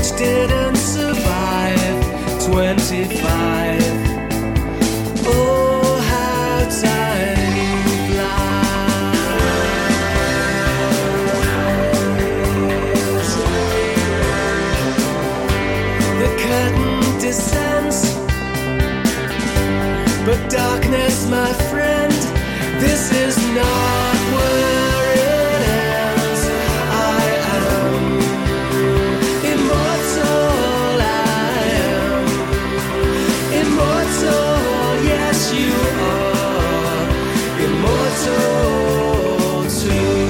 which didn't survive 25. Oh, how time flies. The curtain descends, but darkness, my friend, this is not where it ends. I am immortal, I am immortal, yes you are immortal too.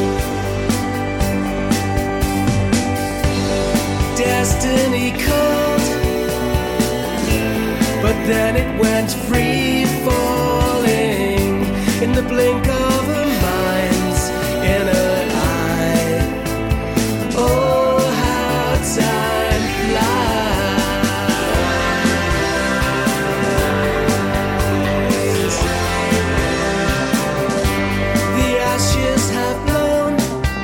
Destiny called, but then it went free falling in the blink of a mind's inner eye. Oh, how time flies. The ashes have blown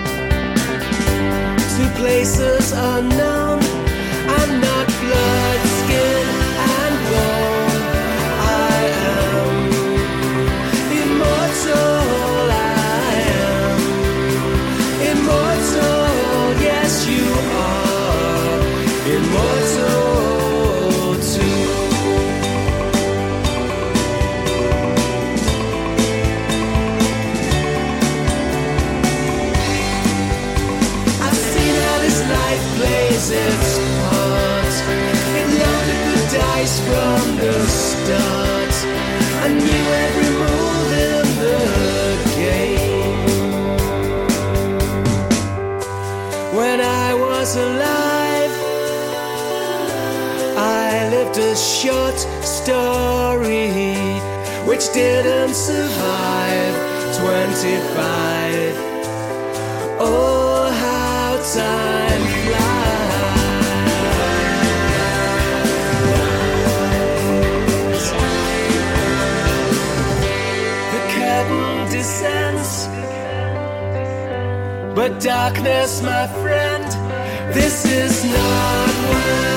to places unknown. I'm not blood, skin, and bone. I am immortal, I am immortal, yes you are immortal too. I've seen how this life plays its part. It loaded the dice from the start. I knew every move in the game. When I was alive, I lived a short story which didn't survive 25. Oh, how time flies. The curtain descends, but darkness, my friend, this is not where